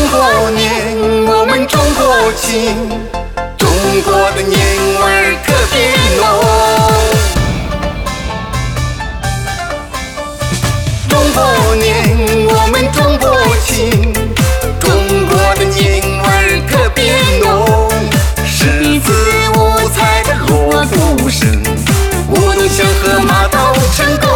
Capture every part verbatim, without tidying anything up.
国年，我们中国情，中国的年味儿特别浓。中国年，我们中国情，中国的年味儿特别浓。十字五彩的锣鼓声，舞动祥和马到成功。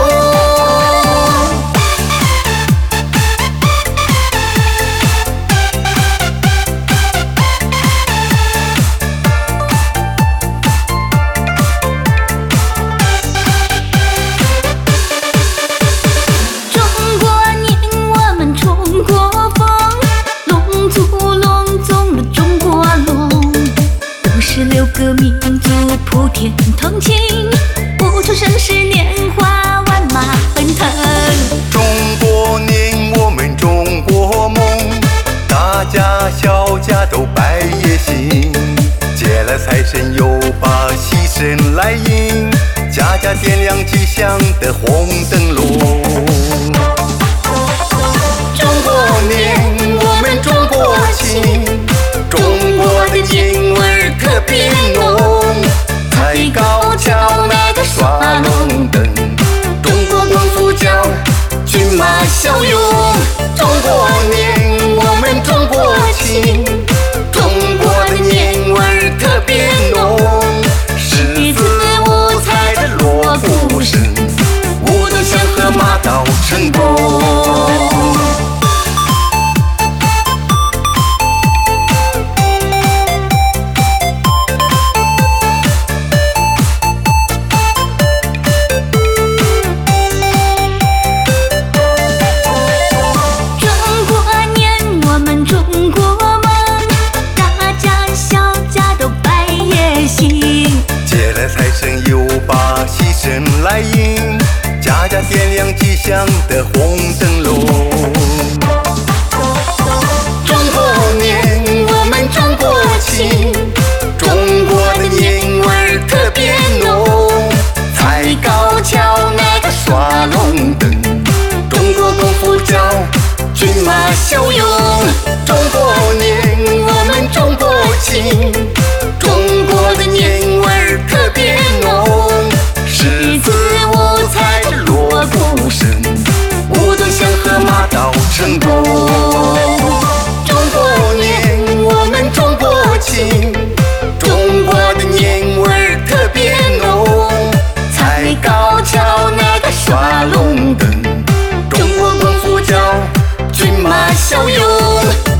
六个民族普天同庆，舞出盛世年华，万马奔腾。 中国年，我们中国梦，大家小家都拜夜行，接了财神又把喜神来迎，家家点亮吉祥的红灯笼。中国年，我们中国情，中国的年味儿特别浓。踩高跷那个耍龙灯，中国功夫叫骏马骁勇。中国年，我们中国情，中国的年味儿特别浓。十字五彩的锣鼓声，舞动祥和马到成功。财神又把喜神来迎，家家点亮吉祥的红灯笼。中国年，我们中国情，中国的年味儿特别浓。踩高跷那个耍龙灯，中国功夫叫骏马骁勇。中国年，我们中国情，中国的年味儿特别浓。十字五彩的锣鼓声，舞动祥和马到成功。中国年，我们中国情，中国的年味儿特别浓。踩高跷那个耍龙灯，中国功夫叫骏马骁勇。